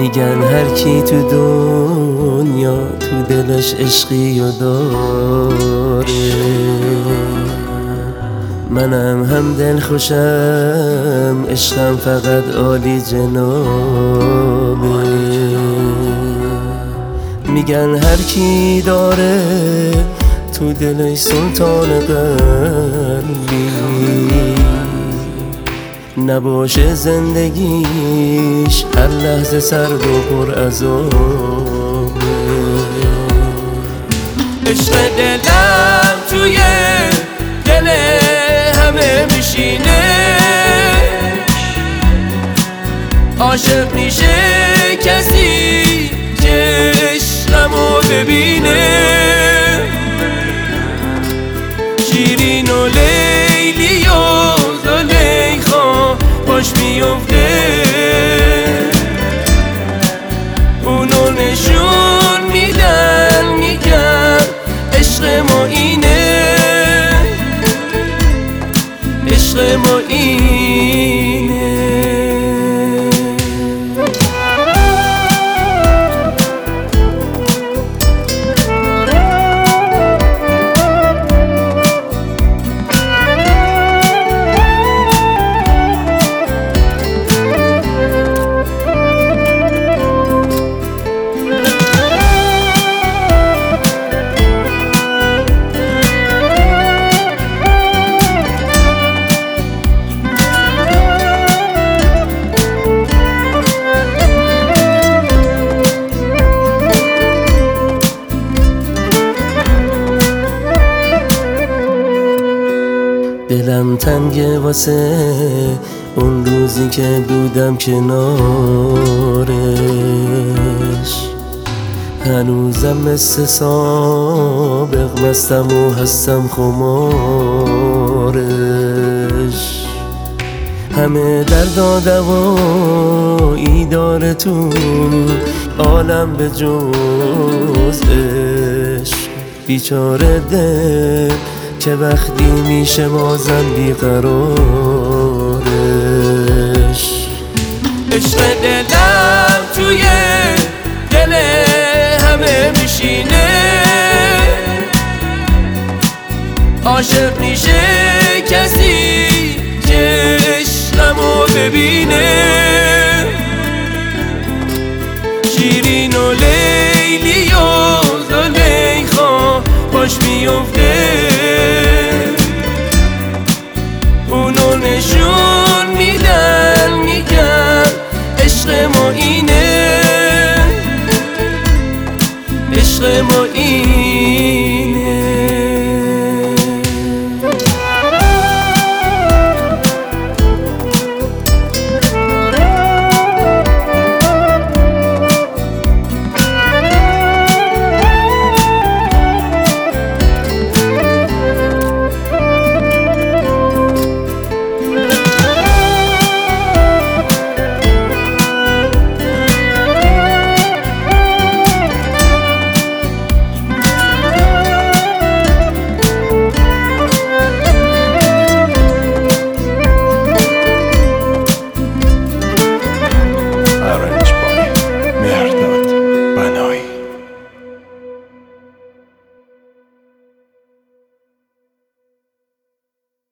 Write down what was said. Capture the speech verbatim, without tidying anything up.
میگن هر کی تو دنیا تو دلش عشقی و داره، منم هم دل خوشم، عشقم فقط عالی جنابه. میگن هر کی داره تو دلش سلطان قلبی، نباشه زندگیش هر لحظه سرد و پر عذابه. عشق دلم توی دل همه میشینه، عاشق میشه کسی که عشقمو ببینه. شیرین و لیلی و زلیخا باش میفته، اونو نشون میدن میگن عشق ما اینه، عشق ما اینه. دلم تنگه واسه اون روزی که بودم کنارش، هنوزم مثل سابق مستم و هستم خمارش. همه درد و دوایی داره تو عالم به جز عشق، بیچاره دل که وقتی میشه بازم بیقرارش. عشق دلم توی دل همه میشینه، عاشق میشه کسی که عشقمو ببینه. شیرین و لیلی و زلیخا باش میفته،